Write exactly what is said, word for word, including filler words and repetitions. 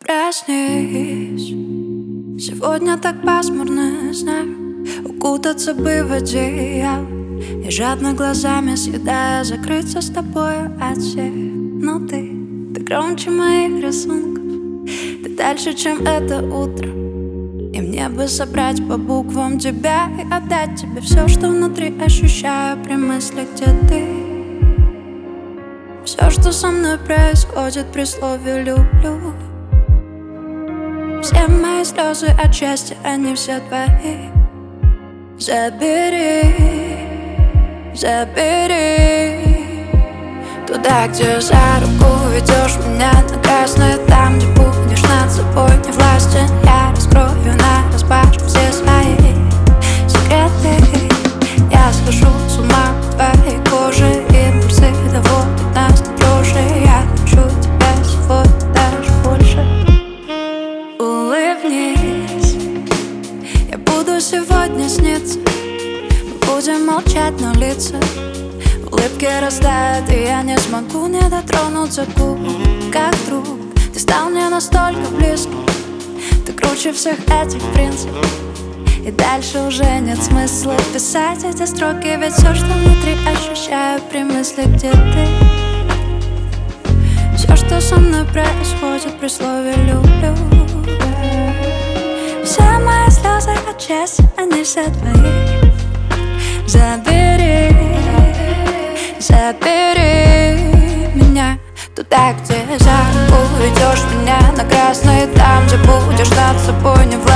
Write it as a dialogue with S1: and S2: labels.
S1: Проснись, сегодня так пасмурно, знаю. Укутаться бы в одеяло и жадно глазами съедая закрыться с тобою от всех. Но ты, ты громче моих рисунков, ты дальше, чем это утро. И мне бы собрать по буквам тебя и отдать тебе все, что внутри ощущаю при мысли, где ты. Все, что со мной происходит при слове «люблю». Все мои слезы от счастья, они все твои. Забери, забери туда, где за руку ведешь меня на красное. Там, где будешь над собой не властен. Я раскрою нараспашку все свои секреты. Я схожу с ума по твоей коже, импульсы доводят нас до дрожи. Я хочу тебя сегодня даже больше. Улыбнись, я буду сегодня сниться. Мы будем молчать, но лица улыбки растают, и я не смогу не дотронуться губ. Как друг, ты стал мне настолько близко. Ты круче всех этих принципов. И дальше уже нет смысла писать эти строки, ведь все, что внутри ощущаю при мысли, где ты. Все, что со мной происходит при слове «люблю». Все мои слезы от счастья, они все твои. Забери, забери меня туда, где за руку ведешь меня на красный. Там, где будешь над собой не властен.